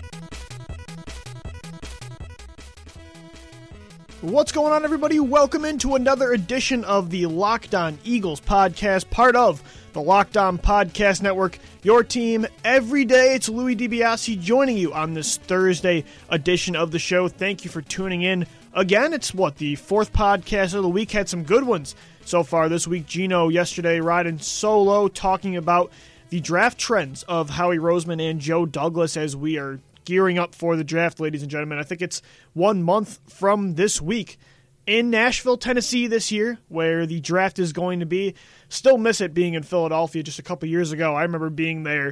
What's going on, everybody? Welcome into another edition of the Locked On Eagles podcast, part of the Locked On Podcast Network, your team every day. It's Louis DiBiase joining you on this Thursday edition of the show. Thank you for tuning in. Again, it's the fourth podcast of the week. Had some good ones so far this week. Gino yesterday riding solo, talking about the draft trends of Howie Roseman and Joe Douglas as we are gearing up for the draft, ladies and gentlemen. I think it's 1 month from this week in Nashville, Tennessee this year, where the draft is going to be. Still miss it being in Philadelphia just a couple years ago. I remember being there,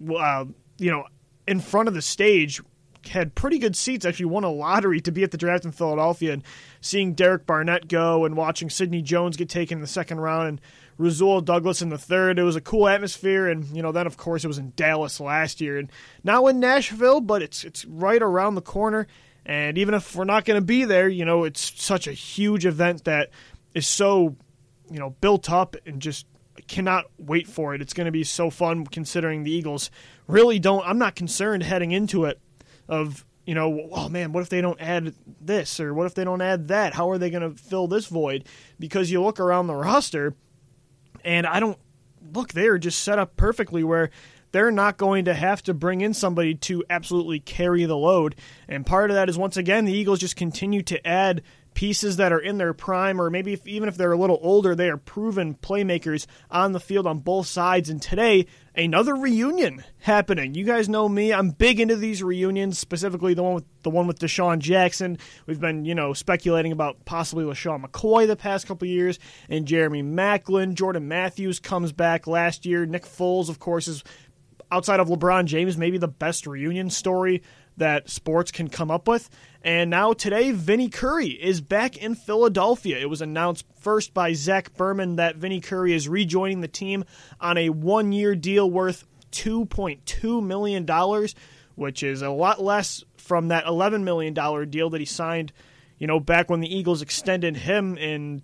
in front of the stage, had pretty good seats, actually won a lottery to be at the draft in Philadelphia, and seeing Derek Barnett go and watching Sidney Jones get taken in the second round and Rasul Douglas in the third. It was a cool atmosphere, and then of course it was in Dallas last year, and now in Nashville, but it's right around the corner. And even if we're not going to be there, it's such a huge event that is so, built up, and just cannot wait for it. It's going to be so fun, considering the Eagles really don't. I'm not concerned heading into it of, oh man, what if they don't add this, or what if they don't add that? How are they going to fill this void? Because you look around the roster, and they're just set up perfectly where they're not going to have to bring in somebody to absolutely carry the load. And part of that is, once again, the Eagles just continue to add pieces that are in their prime, or maybe even if they're a little older, they are proven playmakers on the field on both sides. And today, another reunion happening. You guys know me. I'm big into these reunions, specifically the one with Deshaun Jackson. We've been, speculating about possibly LaShawn McCoy the past couple of years, and Jeremy Maclin. Jordan Matthews comes back last year. Nick Foles, of course, is, outside of LeBron James, maybe the best reunion story that sports can come up with. And now today, Vinny Curry is back in Philadelphia. It was announced first by Zach Berman that Vinny Curry is rejoining the team on a 1-year deal worth $2.2 million, which is a lot less from that $11 million deal that he signed, back when the Eagles extended him in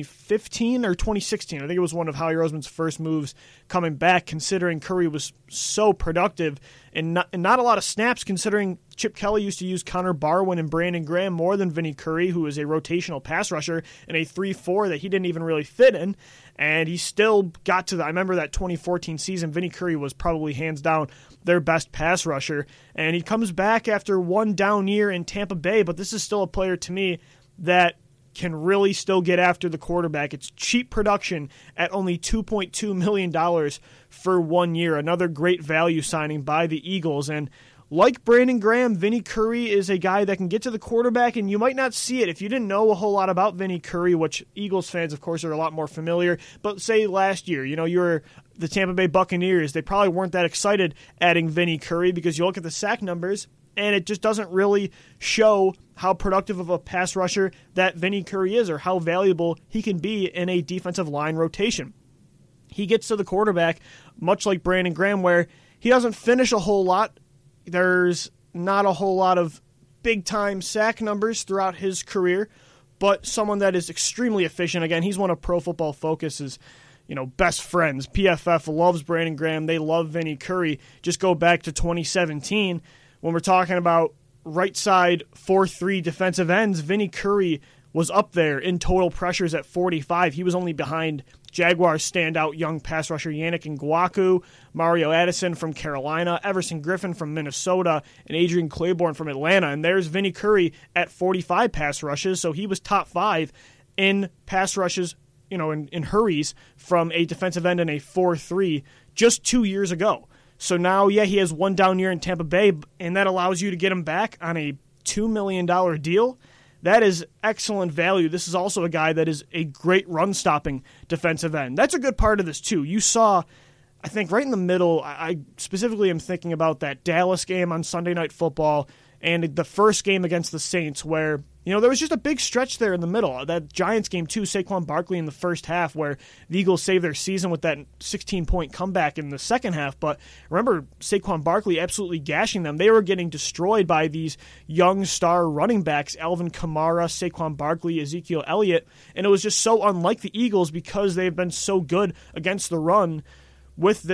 2015 or 2016. I think it was one of Howie Roseman's first moves coming back, considering Curry was so productive and not a lot of snaps, considering Chip Kelly used to use Connor Barwin and Brandon Graham more than Vinny Curry, who is a rotational pass rusher in a 3-4 that he didn't even really fit in. And he still got to I remember that 2014 season, Vinny Curry was probably hands down their best pass rusher. And he comes back after one down year in Tampa Bay, but this is still a player to me that can really still get after the quarterback. It's cheap production at only $2.2 million for 1 year. Another great value signing by the Eagles. And like Brandon Graham, Vinny Curry is a guy that can get to the quarterback, and you might not see it if you didn't know a whole lot about Vinny Curry, which Eagles fans, of course, are a lot more familiar. But say last year, you're the Tampa Bay Buccaneers, they probably weren't that excited adding Vinny Curry, because you look at the sack numbers, and it just doesn't really show how productive of a pass rusher that Vinny Curry is, or how valuable he can be in a defensive line rotation. He gets to the quarterback, much like Brandon Graham, where he doesn't finish a whole lot. There's not a whole lot of big-time sack numbers throughout his career, but someone that is extremely efficient. Again, he's one of Pro Football Focus's best friends. PFF loves Brandon Graham. They love Vinny Curry. Just go back to 2017 when we're talking about right side 4-3 defensive ends. Vinny Curry was up there in total pressures at 45. He was only behind Jaguars standout young pass rusher Yannick Ngakoue, Mario Addison from Carolina, Everson Griffin from Minnesota, and Adrian Claiborne from Atlanta. And there's Vinny Curry at 45 pass rushes, so he was top 5 in pass rushes, in hurries from a defensive end in a 4-3 just 2 years ago. So now, he has one down year in Tampa Bay, and that allows you to get him back on a $2 million deal. That is excellent value. This is also a guy that is a great run-stopping defensive end. That's a good part of this, too. You saw, I think, right in the middle, I specifically am thinking about that Dallas game on Sunday Night Football and the first game against the Saints where, there was just a big stretch there in the middle. That Giants game, too, Saquon Barkley in the first half, where the Eagles saved their season with that 16-point comeback in the second half. But remember, Saquon Barkley absolutely gashing them. They were getting destroyed by these young star running backs, Alvin Kamara, Saquon Barkley, Ezekiel Elliott. And it was just so unlike the Eagles because they've been so good against the run with this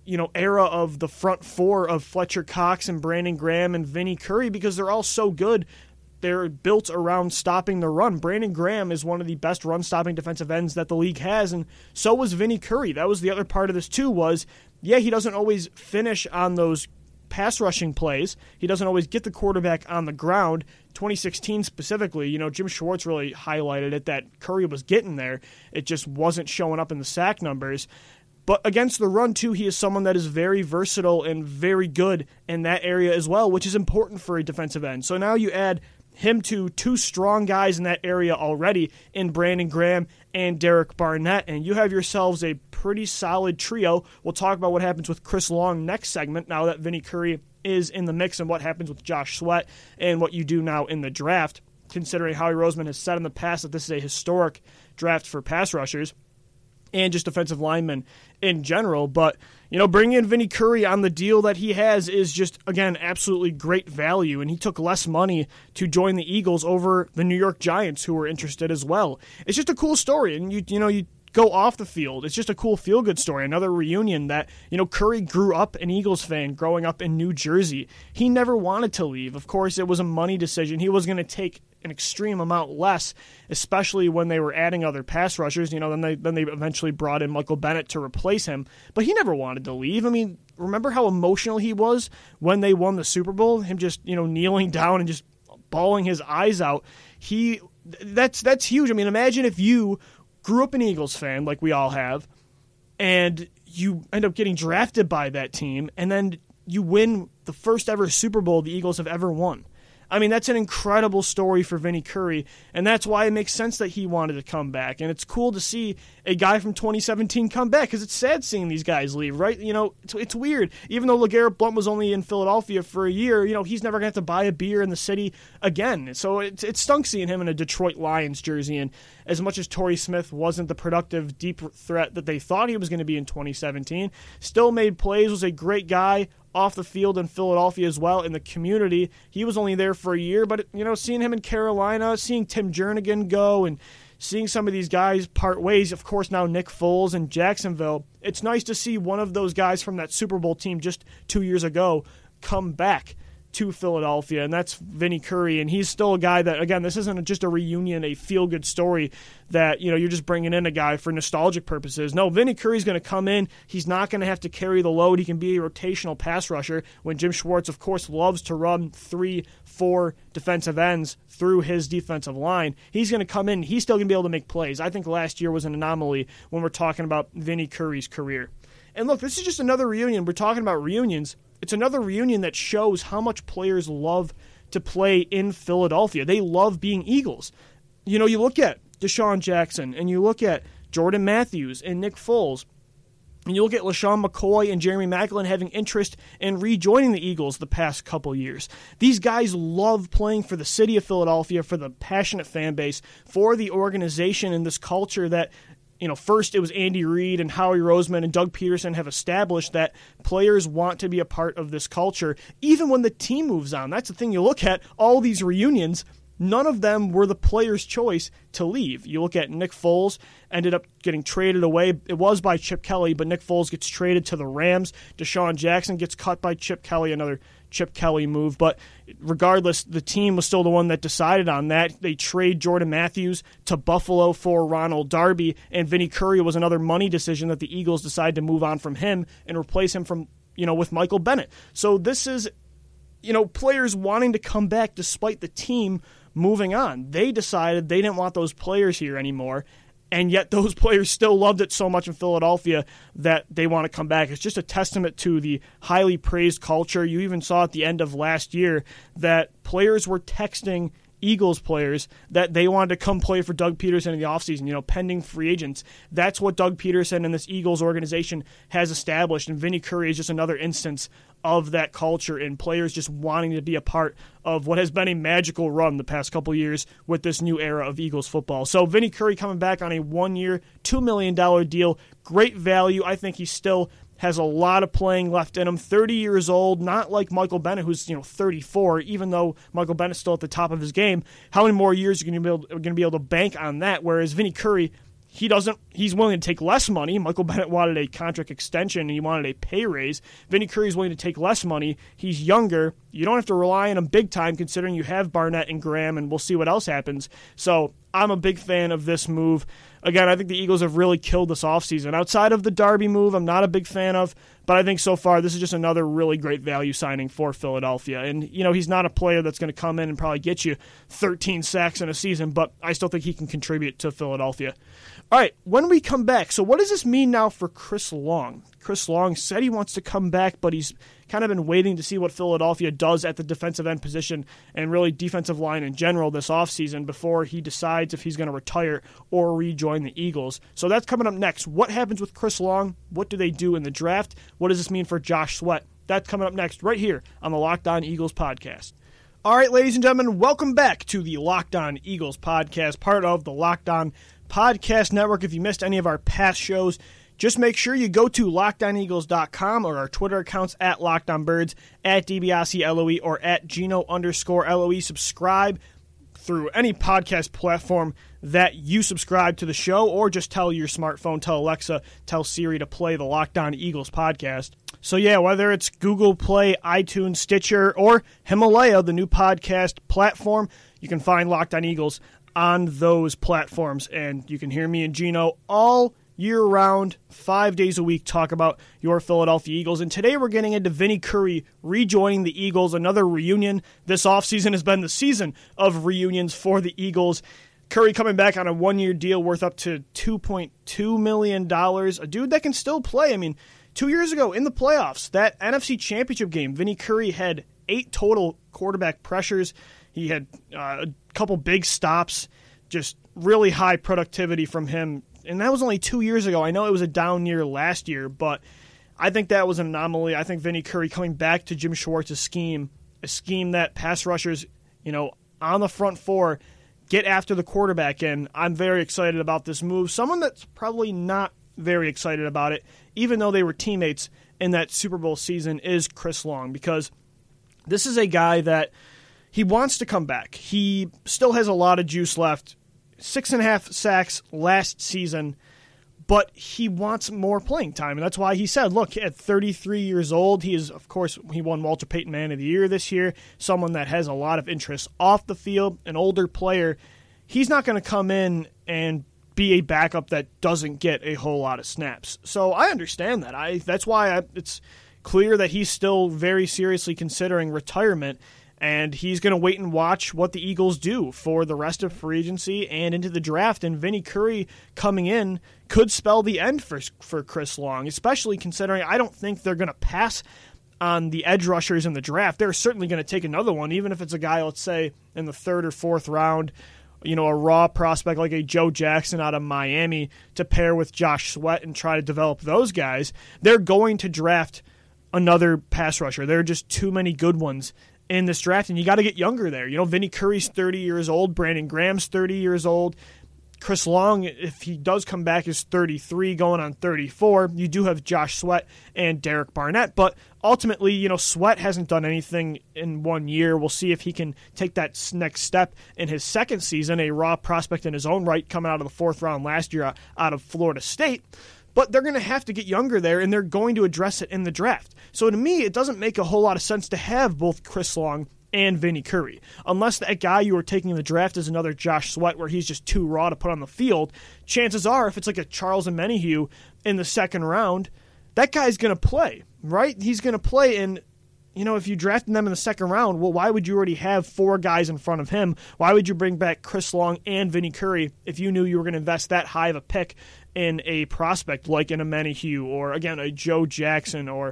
era of the front four of Fletcher Cox and Brandon Graham and Vinnie Curry, because they're all so good. They're built around stopping the run. Brandon Graham is one of the best run-stopping defensive ends that the league has, and so was Vinnie Curry. That was the other part of this, too, was, he doesn't always finish on those pass rushing plays. He doesn't always get the quarterback on the ground. 2016 specifically, Jim Schwartz really highlighted it, that Curry was getting there. It just wasn't showing up in the sack numbers. But against the run, too, he is someone that is very versatile and very good in that area as well, which is important for a defensive end. So now you add him to two strong guys in that area already in Brandon Graham and Derek Barnett, and you have yourselves a pretty solid trio. We'll talk about what happens with Chris Long next segment, now that Vinnie Curry is in the mix, and what happens with Josh Sweat and what you do now in the draft, considering Howie Roseman has said in the past that this is a historic draft for pass rushers and just defensive linemen in general. But, bringing in Vinnie Curry on the deal that he has is just, again, absolutely great value. And he took less money to join the Eagles over the New York Giants, who were interested as well. It's just a cool story. And, you go off the field, it's just a cool feel-good story. Another reunion that, Curry grew up an Eagles fan growing up in New Jersey. He never wanted to leave. Of course, it was a money decision. He was going to take an extreme amount less, especially when they were adding other pass rushers. Then they eventually brought in Michael Bennett to replace him, but he never wanted to leave. I mean, remember how emotional he was when they won the Super Bowl? Him just, kneeling down and just bawling his eyes out. That's huge. I mean, imagine if you grew up an Eagles fan like we all have, and you end up getting drafted by that team, and then you win the first ever Super Bowl the Eagles have ever won. I mean, that's an incredible story for Vinnie Curry, and that's why it makes sense that he wanted to come back. And it's cool to see a guy from 2017 come back, because it's sad seeing these guys leave, right? It's weird. Even though LeGarrette Blount was only in Philadelphia for a year, he's never going to have to buy a beer in the city again. So it stunk seeing him in a Detroit Lions jersey. And as much as Torrey Smith wasn't the productive deep threat that they thought he was going to be in 2017, still made plays, was a great guy off the field in Philadelphia as well, in the community. He was only there for a year, but, seeing him in Carolina, seeing Tim Jernigan go, and seeing some of these guys part ways, of course now Nick Foles in Jacksonville, it's nice to see one of those guys from that Super Bowl team just 2 years ago come back to Philadelphia, and that's Vinnie Curry. And he's still a guy that, again, this isn't just a reunion, a feel-good story that, you're just bringing in a guy for nostalgic purposes. No, Vinnie Curry's going to come in. He's not going to have to carry the load. He can be a rotational pass rusher when Jim Schwartz, of course, loves to run 3-4 defensive ends through his defensive line. He's going to come in. He's still going to be able to make plays. I think last year was an anomaly when we're talking about Vinnie Curry's career. And look, this is just another reunion. We're talking about reunions. It's another reunion that shows how much players love to play in Philadelphia. They love being Eagles. You look at Deshaun Jackson, and you look at Jordan Matthews and Nick Foles, and you look at LaShawn McCoy and Jeremy Maclin having interest in rejoining the Eagles the past couple years. These guys love playing for the city of Philadelphia, for the passionate fan base, for the organization and this culture that, first it was Andy Reid and Howie Roseman and Doug Peterson have established that players want to be a part of this culture, even when the team moves on. That's the thing. You look at all these reunions, none of them were the player's choice to leave. You look at Nick Foles, ended up getting traded away. It was by Chip Kelly, but Nick Foles gets traded to the Rams. Deshaun Jackson gets cut by Chip Kelly, another Chip Kelly move. But regardless, the team was still the one that decided on that. They trade Jordan Matthews to Buffalo for Ronald Darby, and Vinnie Curry was another money decision that the Eagles decided to move on from him and replace him with Michael Bennett. So this is, players wanting to come back despite the team moving on. They decided they didn't want those players here anymore, and yet those players still loved it so much in Philadelphia that they want to come back. It's just a testament to the highly praised culture. You even saw at the end of last year that players were texting Eagles players that they wanted to come play for Doug Peterson in the offseason, pending free agents. That's what Doug Peterson and this Eagles organization has established, and Vinnie Curry is just another instance of that culture and players just wanting to be a part of what has been a magical run the past couple years with this new era of Eagles football. So Vinnie Curry coming back on a 1-year, $2 million deal. Great value. I think he still has a lot of playing left in him. 30 years old, not like Michael Bennett, who's 34. Even though Michael Bennett's still at the top of his game, how many more years are you going to be able to bank on that? Whereas Vinnie Curry, He's willing to take less money. Michael Bennett wanted a contract extension and he wanted a pay raise. Vinny Curry's willing to take less money. He's younger. You don't have to rely on him big time considering you have Barnett and Graham, and we'll see what else happens. So I'm a big fan of this move. Again, I think the Eagles have really killed this offseason. Outside of the Darby move, I'm not a big fan of, but I think so far this is just another really great value signing for Philadelphia. And, he's not a player that's going to come in and probably get you 13 sacks in a season, but I still think he can contribute to Philadelphia. All right, when we come back, so what does this mean now for Chris Long? Chris Long said he wants to come back, but he's kind of been waiting to see what Philadelphia does at the defensive end position and really defensive line in general this offseason before he decides if he's going to retire or rejoin the Eagles. So that's coming up next. What happens with Chris Long? What do they do in the draft? What does this mean for Josh Sweat? That's coming up next right here on the Locked On Eagles podcast. All right, ladies and gentlemen, welcome back to the Locked On Eagles podcast, part of the Locked On Podcast Network. If you missed any of our past shows, just make sure you go to LockedOnEagles.com or our Twitter accounts at LockedOnBirds, at DiBiase-LOE, or at Gino_LOE. Subscribe through any podcast platform that you subscribe to the show, or just tell your smartphone, tell Alexa, tell Siri to play the Locked On Eagles podcast. So yeah, whether it's Google Play, iTunes, Stitcher, or Himalaya, the new podcast platform, you can find Locked On Eagles on those platforms, and you can hear me and Gino all year round, 5 days a week, talk about your Philadelphia Eagles. And today we're getting into Vinny Curry rejoining the Eagles, another reunion. This offseason has been the season of reunions for the Eagles. Curry coming back on a one-year deal worth up to $2.2 million. A dude that can still play. I mean, 2 years ago in the playoffs, that NFC Championship game, Vinny Curry had 8 total quarterback pressures. He had a couple big stops, just really high productivity from him. And that was only 2 years ago. I know it was a down year last year, but I think that was an anomaly. I think Vinny Curry coming back to Jim Schwartz's scheme, a scheme that pass rushers, on the front four, get after the quarterback, and I'm very excited about this move. Someone that's probably not very excited about it, even though they were teammates in that Super Bowl season, is Chris Long, because this is a guy that he wants to come back. He still has a lot of juice left. 6.5 sacks last season, but he wants more playing time, and that's why he said, look, at 33 years old, he won Walter Payton Man of the Year this year, someone that has a lot of interest off the field, an older player. He's not going to come in and be a backup that doesn't get a whole lot of snaps. So I understand that. That's why it's clear that he's still very seriously considering retirement. And he's going to wait and watch what the Eagles do for the rest of free agency and into the draft. And Vinny Curry coming in could spell the end for Chris Long, especially considering I don't think they're going to pass on the edge rushers in the draft. They're certainly going to take another one, even if it's a guy, let's say, in the 3rd or 4th round, a raw prospect like a Joe Jackson out of Miami to pair with Josh Sweat and try to develop those guys. They're going to draft another pass rusher. There are just too many good ones in this draft, and you got to get younger there. Vinny Curry's 30 years old. Brandon Graham's 30 years old. Chris Long, if he does come back, is 33, going on 34. You do have Josh Sweat and Derek Barnett, but ultimately, Sweat hasn't done anything in 1 year. We'll see if he can take that next step in his second season, a raw prospect in his own right, coming out of the 4th round last year out of Florida State. But they're going to have to get younger there, and they're going to address it in the draft. So to me, it doesn't make a whole lot of sense to have both Chris Long and Vinny Curry. Unless that guy you are taking in the draft is another Josh Sweat where he's just too raw to put on the field, chances are if it's like a Charles Omenihu in the 2nd round, that guy's going to play, right? He's going to play, and if you drafted them in the 2nd round, well, why would you already have 4 guys in front of him? Why would you bring back Chris Long and Vinny Curry if you knew you were going to invest that high of a pick in a prospect like an Omenihu or, again, a Joe Jackson or,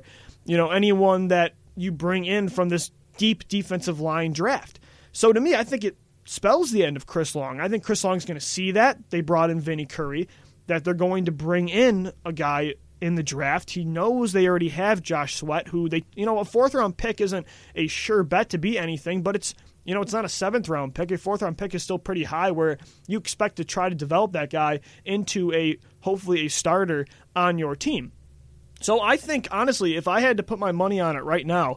anyone that you bring in from this deep defensive line draft? So to me, I think it spells the end of Chris Long. I think Chris Long's going to see that. They brought in Vinny Curry, that they're going to bring in a guy in the draft. He knows they already have Josh Sweat, who they, a 4th round pick isn't a sure bet to be anything, but it's not a 7th round pick. A 4th round pick is still pretty high where you expect to try to develop that guy into hopefully a starter on your team. So I think, honestly, if I had to put my money on it right now,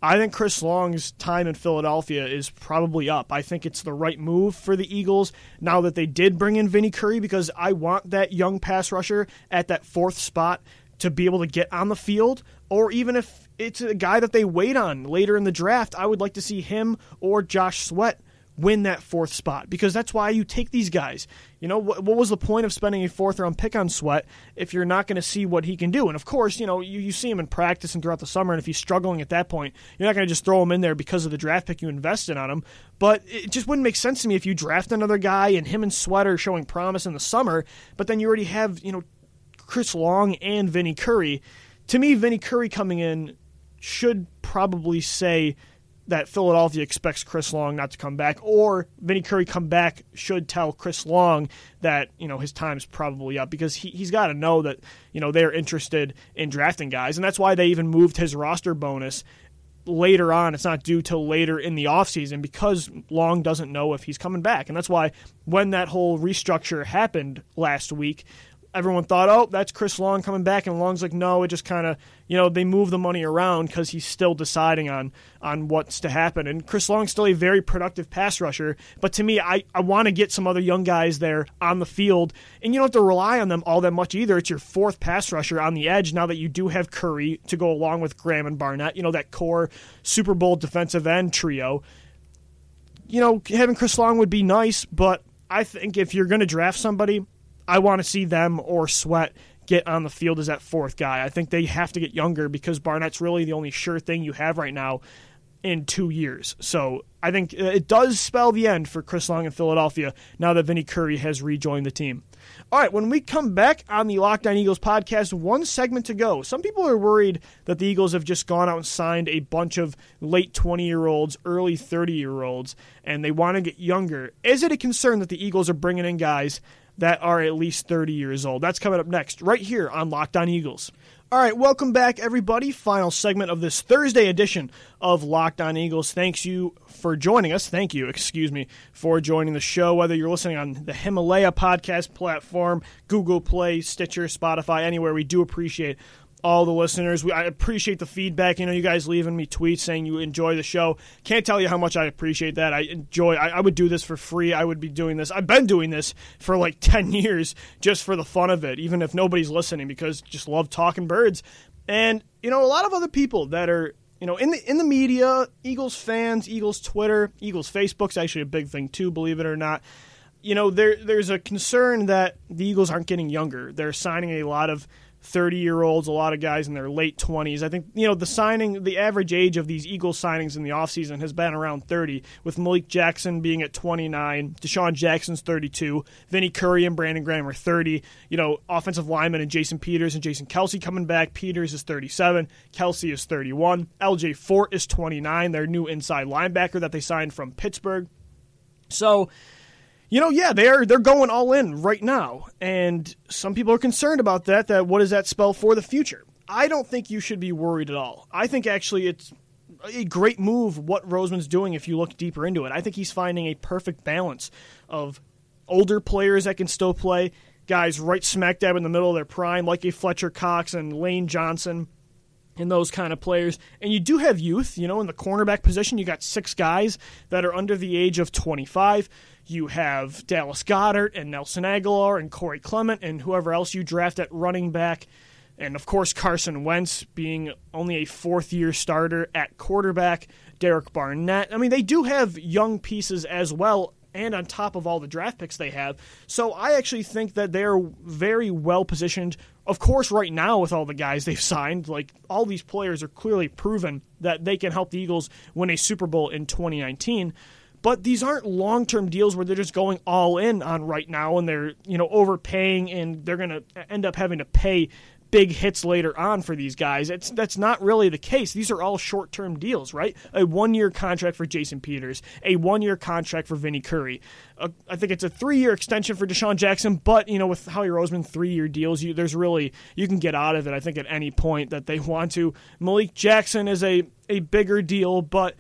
I think Chris Long's time in Philadelphia is probably up. I think it's the right move for the Eagles now that they did bring in Vinny Curry, because I want that young pass rusher at that fourth spot to be able to get on the field, or even if it's a guy that they wait on later in the draft, I would like to see him or Josh Sweat win that fourth spot, because that's why you take these guys. You know, what was the point of spending a fourth-round pick on Sweat if you're not going to see what he can do? And, of course, you know, you see him in practice and throughout the summer, and if he's struggling at that point, you're not going to just throw him in there because of the draft pick you invested on him. But it just wouldn't make sense to me if you draft another guy and him and Sweat are showing promise in the summer, but then you already have, you know, Chris Long and Vinny Curry. To me, Vinny Curry coming in should probably say that Philadelphia expects Chris Long not to come back, or Vinny Curry come back should tell Chris Long that, you know, his time's probably up, because he's got to know that, you know, they're interested in drafting guys, and that's why they even moved his roster bonus later on. It's not due till later in the offseason, because Long doesn't know if he's coming back, and that's why when that whole restructure happened last week, everyone thought, oh, that's Chris Long coming back, and Long's like, no, it just kind of, you know, they move the money around because he's still deciding on what's to happen. And Chris Long's still a very productive pass rusher, but to me, I want to get some other young guys there on the field, and you don't have to rely on them all that much either. It's your fourth pass rusher on the edge now that you do have Curry to go along with Graham and Barnett, you know, that core Super Bowl defensive end trio. You know, having Chris Long would be nice, but I think if you're going to draft somebody, I want to see them or Sweat get on the field as that fourth guy. I think they have to get younger, because Barnett's really the only sure thing you have right now in 2 years. So I think it does spell the end for Chris Long in Philadelphia now that Vinny Curry has rejoined the team. All right, when we come back on the Locked On Eagles podcast, one segment to go. Some people are worried that the Eagles have just gone out and signed a bunch of late 20-year-olds, early 30-year-olds, and they want to get younger. Is it a concern that the Eagles are bringing in guys that are at least 30 years old? That's coming up next, right here on Locked On Eagles. All right, welcome back, everybody. Final segment of this Thursday edition of Locked On Eagles. Thank you for joining the show, whether you're listening on the Himalaya podcast platform, Google Play, Stitcher, Spotify, anywhere. We do appreciate all the listeners. I appreciate the feedback. You know, you guys leaving me tweets saying you enjoy the show. Can't tell you how much I appreciate that. I would do this for free. I would be doing this. I've been doing this for like 10 years just for the fun of it, even if nobody's listening, because just love talking birds. And, you know, a lot of other people that are, you know, in the media, Eagles fans, Eagles Twitter, Eagles Facebook's actually a big thing too, believe it or not. You know, there's a concern that the Eagles aren't getting younger. They're signing a lot of 30-year-olds, a lot of guys in their late 20s. I think, you know, the average age of these Eagles signings in the offseason has been around 30, with Malik Jackson being at 29, Deshaun Jackson's 32, Vinny Curry and Brandon Graham are 30, you know, offensive linemen and Jason Peters and Jason Kelsey coming back. Peters is 37, Kelsey is 31, LJ Fort is 29, their new inside linebacker that they signed from Pittsburgh. So, you know, yeah, they're going all in right now, and some people are concerned about that what does that spell for the future? I don't think you should be worried at all. I think actually it's a great move what Roseman's doing if you look deeper into it. I think he's finding a perfect balance of older players that can still play, guys right smack dab in the middle of their prime, like a Fletcher Cox and Lane Johnson, and those kind of players. And you do have youth, you know, in the cornerback position. You got 6 guys that are under the age of 25. You have Dallas Goedert and Nelson Aguilar and Corey Clement and whoever else you draft at running back. And, of course, Carson Wentz being only a fourth-year starter at quarterback. Derek Barnett. I mean, they do have young pieces as well, and on top of all the draft picks they have. So I actually think that they're very well positioned. Of course, right now with all the guys they've signed, like all these players are clearly proven that they can help the Eagles win a Super Bowl in 2019. But these aren't long-term deals where they're just going all in on right now and they're, you know, overpaying and they're going to end up having to pay big hits later on for these guys. That's not really the case. These are all short-term deals, right? A 1-year contract for Jason Peters, a 1-year contract for Vinny Curry. I think it's a 3-year extension for Deshaun Jackson, but, you know, with Howie Roseman 3-year deals, you can get out of it, I think, at any point that they want to. Malik Jackson is a bigger deal, but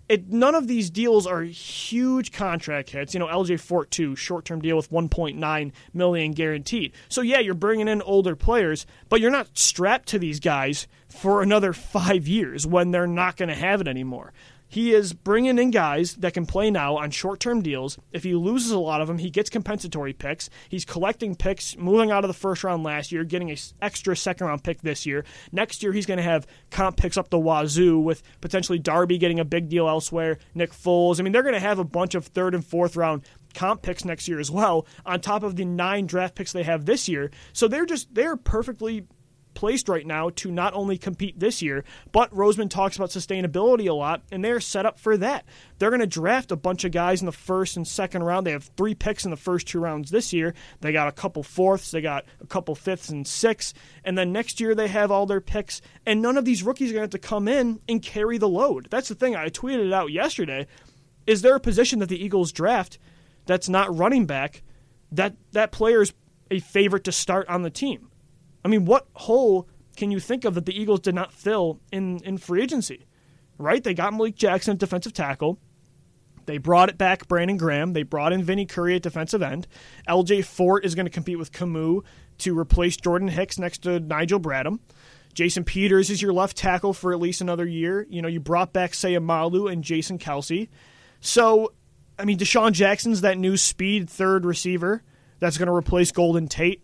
none of these deals are huge contract hits. LJ Fort, too, short-term deal with $1.9 million guaranteed. So, yeah, you're bringing in older players, but you're not strapped to these guys for another 5 years when they're not going to have it anymore. He is bringing in guys that can play now on short-term deals. If he loses a lot of them, he gets compensatory picks. He's collecting picks, moving out of the first round last year, getting an extra second-round pick this year. Next year, he's going to have comp picks up the wazoo with potentially Darby getting a big deal elsewhere, Nick Foles. I mean, they're going to have a bunch of third- and fourth-round comp picks next year as well, on top of the 9 draft picks they have this year. So they're perfectly placed right now to not only compete this year, but Roseman talks about sustainability a lot, and they're set up for that. They're going to draft a bunch of guys in the first and second round. They have 3 picks in the first 2 rounds this year. They got a couple fourths, they got a couple fifths and sixths, and then next year they have all their picks, and none of these rookies are going to have to come in and carry the load. That's the thing. I tweeted it out yesterday. Is there a position that the Eagles draft that's not running back that player's a favorite to start on the team? I mean, what hole can you think of that the Eagles did not fill in free agency, right? They got Malik Jackson at defensive tackle. They brought it back Brandon Graham. They brought in Vinny Curry at defensive end. LJ Fort is going to compete with Camus to replace Jordan Hicks next to Nigel Bradham. Jason Peters is your left tackle for at least another year. You brought back Sayamalu and Jason Kelsey. So, I mean, Deshaun Jackson's that new speed third receiver that's going to replace Golden Tate.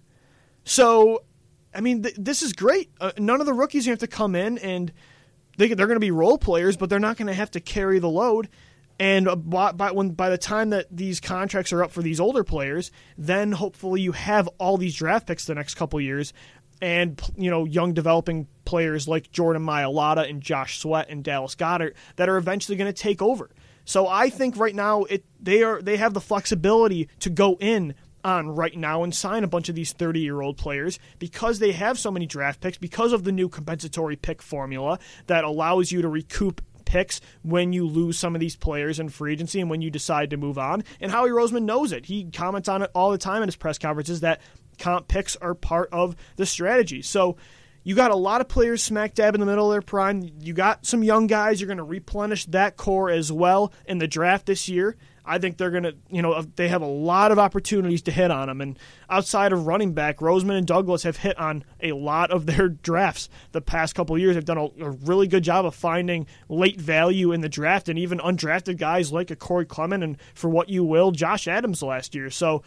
So, I mean, this is great. None of the rookies have to come in, and they're going to be role players, but they're not going to have to carry the load. And by the time that these contracts are up for these older players, then hopefully you have all these draft picks the next couple years, and young developing players like Jordan Mailata and Josh Sweat and Dallas Goedert that are eventually going to take over. So I think right now they have the flexibility to go in on right now and sign a bunch of these 30-year-old players because they have so many draft picks, because of the new compensatory pick formula that allows you to recoup picks when you lose some of these players in free agency and when you decide to move on. And Howie Roseman knows it. He comments on it all the time in his press conferences that comp picks are part of the strategy. So you got a lot of players smack dab in the middle of their prime. You got some young guys. You're going to replenish that core as well in the draft this year. I think they're going to, they have a lot of opportunities to hit on them. And outside of running back, Roseman and Douglas have hit on a lot of their drafts the past couple of years. They've done a really good job of finding late value in the draft and even undrafted guys like a Corey Clement and, for what you will, Josh Adams last year. So,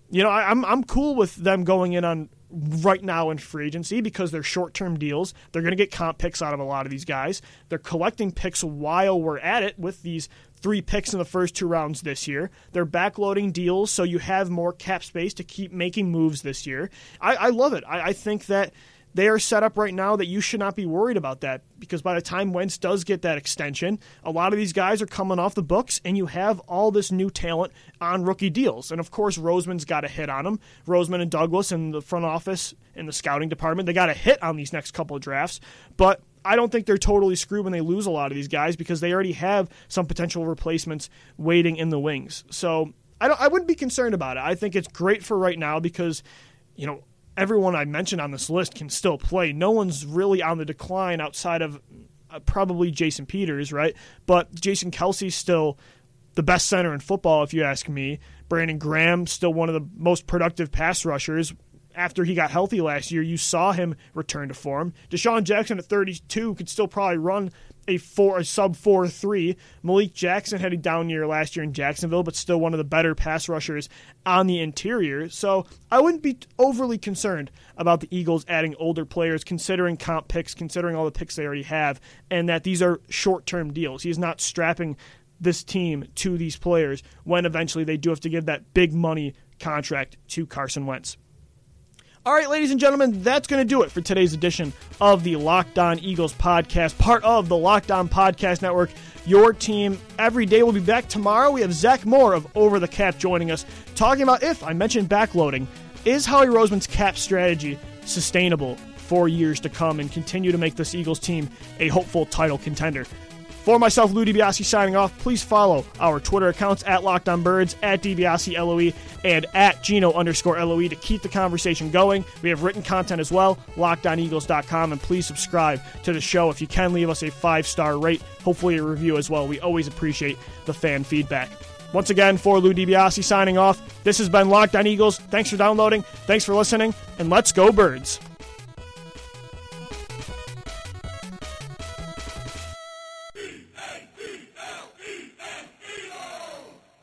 I'm cool with them going in on right now in free agency because they're short-term deals. They're going to get comp picks out of a lot of these guys. They're collecting picks while we're at it with these 3 picks in the first 2 rounds this year. They're backloading deals so you have more cap space to keep making moves this year. I love it. I think that they are set up right now that you should not be worried about that because by the time Wentz does get that extension, a lot of these guys are coming off the books and you have all this new talent on rookie deals. And, of course, Roseman's got to hit on them. Roseman and Douglas and the front office and the scouting department, they got to hit on these next couple of drafts. But I don't think they're totally screwed when they lose a lot of these guys because they already have some potential replacements waiting in the wings. So I wouldn't be concerned about it. I think it's great for right now because, everyone I mentioned on this list can still play. No one's really on the decline outside of probably Jason Peters, right? But Jason Kelsey's still the best center in football, if you ask me. Brandon Graham, still one of the most productive pass rushers. After he got healthy last year, you saw him return to form. Deshaun Jackson at 32 could still probably run a sub 4.3. Malik Jackson had a down year last year in Jacksonville, but still one of the better pass rushers on the interior. So I wouldn't be overly concerned about the Eagles adding older players, considering comp picks, considering all the picks they already have, and that these are short-term deals. He's not strapping this team to these players when eventually they do have to give that big money contract to Carson Wentz. All right, ladies and gentlemen, that's going to do it for today's edition of the Locked On Eagles podcast, part of the Locked On Podcast Network, your team every day. We'll be back tomorrow. We have Zach Moore of Over the Cap joining us, talking about, if I mentioned backloading, is Howie Roseman's cap strategy sustainable for years to come and continue to make this Eagles team a hopeful title contender? For myself, Lou DiBiase signing off. Please follow our Twitter accounts at LockedOnBirds, at DiBiaseLOE, and at Gino_LOE to keep the conversation going. We have written content as well, LockedOnEagles.com, and please subscribe to the show. If you can, leave us a 5-star rate, hopefully a review as well. We always appreciate the fan feedback. Once again, for Lou DiBiase signing off, this has been Locked On Eagles. Thanks for downloading, thanks for listening, and let's go Birds.